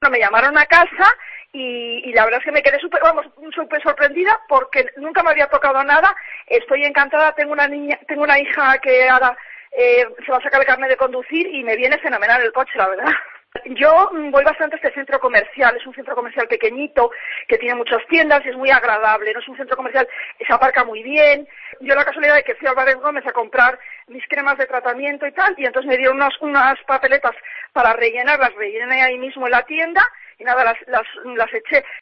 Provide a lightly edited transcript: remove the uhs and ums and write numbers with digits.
sea, me llamaron a casa y la verdad es que me quedé súper sorprendida porque nunca me había tocado nada. Estoy encantada, tengo una hija que ahora se va a sacar el carnet de conducir y me viene fenomenal el coche, la verdad. Yo voy bastante a este centro comercial, es un centro comercial pequeñito que tiene muchas tiendas y es muy agradable, no es un centro comercial, se aparca muy bien. Yo la casualidad de que fui a Álvarez Gómez a comprar mis cremas de tratamiento y tal, y entonces me dieron unas papeletas para rellenar, las rellené ahí mismo en la tienda y nada, las eché.